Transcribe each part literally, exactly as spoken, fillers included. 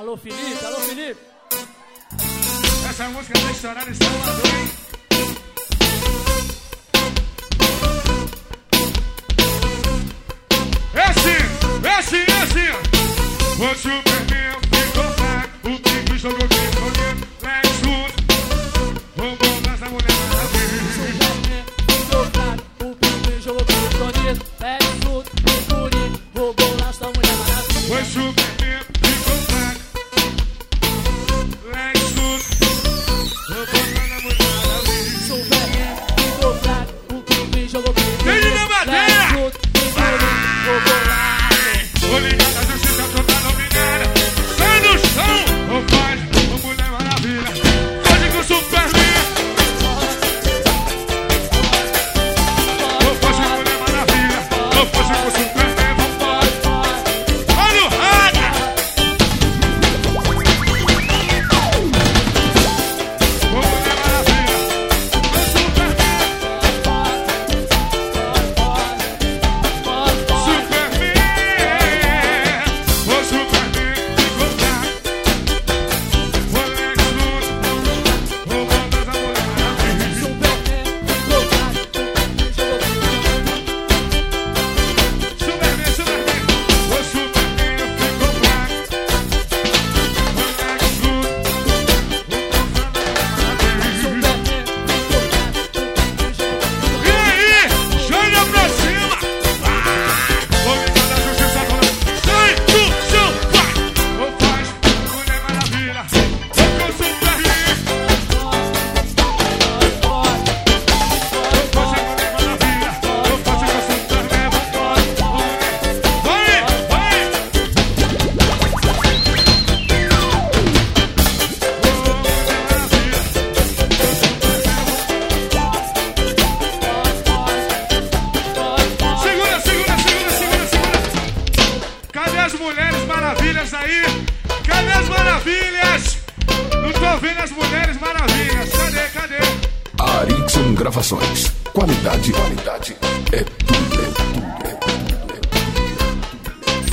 Alô, Felipe, alô, Felipe. Essa música tá estourada em Salvador, hein? Esse, esse, esse. O Superman ficou fraco, o Pico jogou de escolher. Lex Luthor roubou dessa mulher maravilha. Superman ficou fraco, o Pico jogou de escolher. Lex Luthor roubou dessa mulher maravilha. O Superman ficou fraco, Lex Luthor roubou dessa mulher maravilha. Superman ficou fraco, o Pico jogou de escolher. Ele na madeira! Lex Luthor roubou lá. Vou ligar da justiça toda dominada. Sai do chão, ou faz uma mulher maravilha. Pode com o Superman. Ou faz uma mulher maravilha. Ou faz com o Superman. Olha o raga. Uma mulher maravilha. O Superman. Superman. O Superman ficou fraco. O Lex Luthor roubou dessa mulher maravilha. Superman ficou fraco, o Pico jogou de Superman, Superman, o Superman ficou fraco. O Lex Luthor Superman ficou fraco, o Pico jogou de E aí, joga pra cima. Vou ligar da justiça toda. Sai do chão, vai. Ou faz mulher maravilha. Ou com o Superman. Ou faz mulher maravilha. Ou faz com o Superman. Vai, vai. Segura, segura, segura, segura, segura. Cadê as mulheres maravilhas aí? Cadê as maravilhas? Não tô vendo as mulheres maravilhas. Cadê, cadê? Arixon Gravações. Qualidade, qualidade é tudo, é tudo, é tudo, é tudo.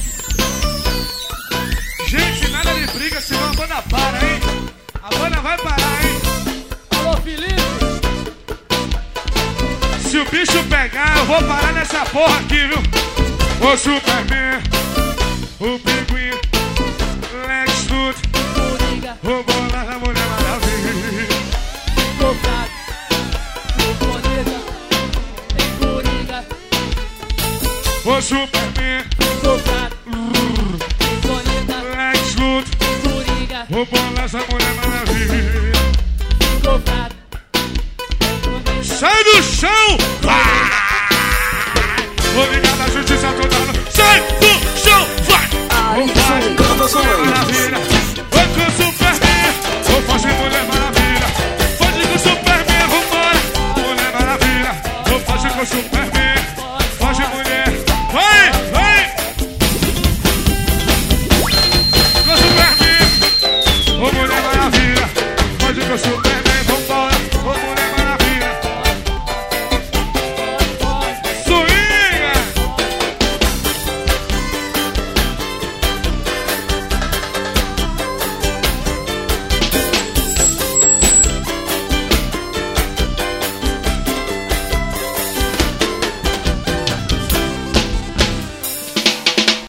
Gente, nada de briga, senão a banda para, hein? A banda vai parar, hein? Alô, Felipe. Se o bicho pegar, eu vou parar nessa porra aqui, viu? O Superman, o Pinguim, Lex Luthor, Coringa roubou lá a Mulher Maravilha. ficou fraco, o Bonita tem Coringa O Superman, ficou fraco, o Bonita Lex Luthor, Coringa roubou lá essa Mulher Maravilha. ficou fraco. Sai do chão! Vai! Vou ligar da justiça toda. Sai do chão!